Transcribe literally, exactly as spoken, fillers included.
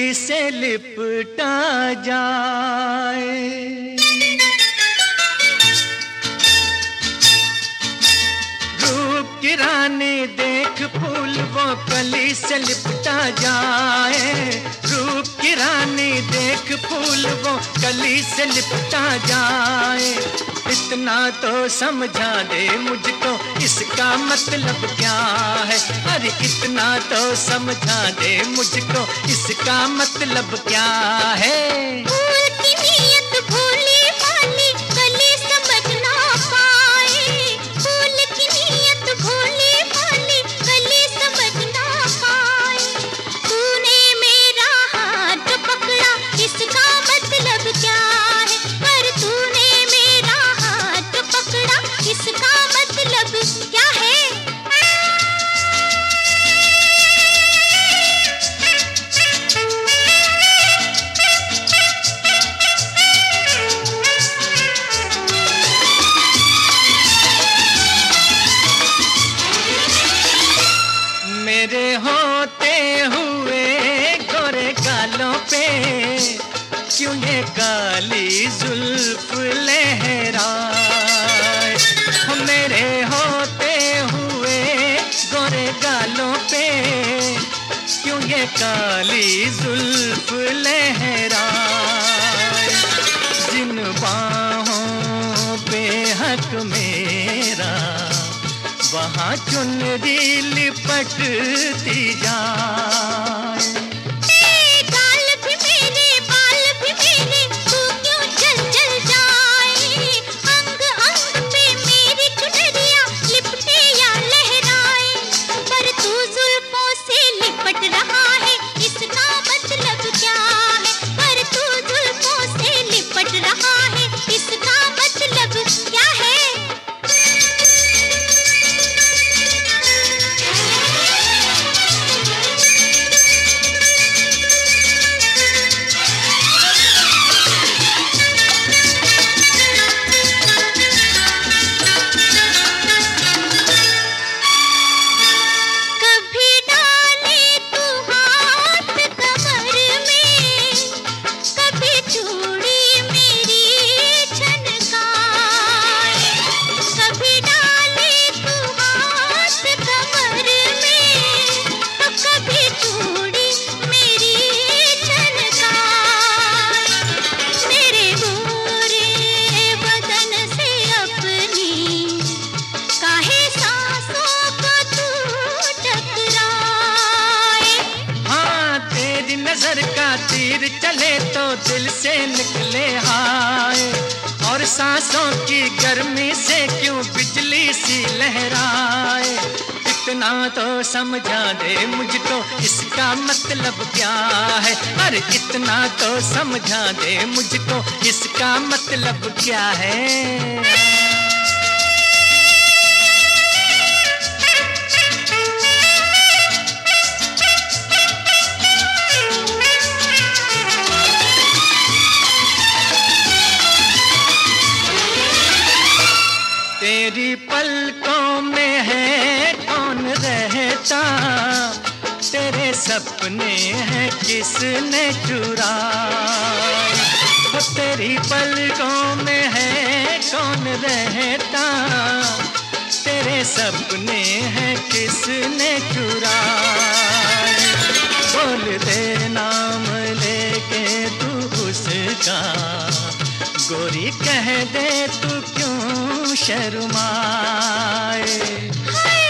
कली से लिपटा जाए। रूप की रानी देख फूल वो कली से लिपटा जाए। रूप की रानी देख फूल वो कली से लिपटा जाए। इतना तो समझा दे मुझको इसका मतलब क्या है। अरे इतना तो समझा दे मुझको इसका मतलब क्या है। फूल की नीयत भोली भाली कली समझ ना पाए। फूल की नीयत भोली भाली कली समझ ना पाए। तूने मेरा हाथ पकड़ा इसका मतलब क्या है। पर तूने मेरा हाथ पकड़ा इसका मतलब क्या है। मेरे होते हुए गोरे गालों पे क्यों ये काली जुल्फ लहराए। मेरे होते हुए गोरे गालों पे क्यों ये काली जुल्फ लहराए। जिन बाहों पे हक मेरा वहाँ चुनरी लिपटती जाए। गाल भी मेरे बाल भी मेरे तू क्यों जल जल जाए। अंग अंग पे मेरी चुनरिया लिपटे या लहराए। पर तू जुल्फों से लिपट रहा है इसका मतलब क्या है। पर तू जुल्फों से लिपट रहा है इसका मतलब क्या है। नजर का तीर चले तो दिल से निकले हाय। और सांसों की गर्मी से क्यों बिजली सी लहराए। इतना तो समझा दे मुझको इसका मतलब क्या है। अरे इतना तो समझा दे मुझको इसका मतलब क्या है। तेरी पलकों में है कौन रहता। तेरे सपने हैं किसने चुराए। तेरी पलकों में है कौन रहता। तेरे सपने हैं किसने चुराए। बोल दे नाम लेके तू उसका। गोरी कह दे तू क्यों शर्माए।